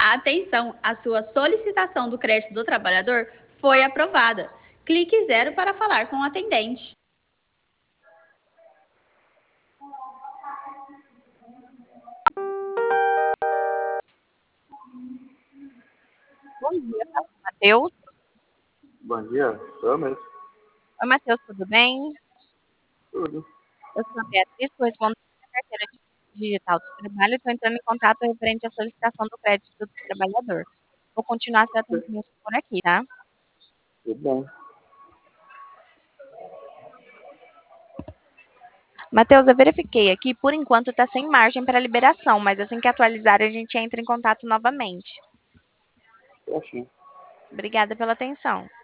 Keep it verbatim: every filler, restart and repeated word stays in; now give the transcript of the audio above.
Atenção, a sua solicitação do crédito do trabalhador foi aprovada. Clique zero para falar com o atendente. Bom dia, fala com o Matheus. Bom dia, sou eu mesmo. Oi, Matheus, tudo bem? Tudo. Eu sou a Beatriz, estou respondendo a carteira digital do trabalho e estou entrando em contato referente à solicitação do crédito do trabalhador. Vou continuar seu atendimento por aqui, tá? Tudo bem. Matheus, eu verifiquei aqui, por enquanto está sem margem para liberação, mas assim que atualizar a gente entra em contato novamente. Eu achei. Obrigada pela atenção.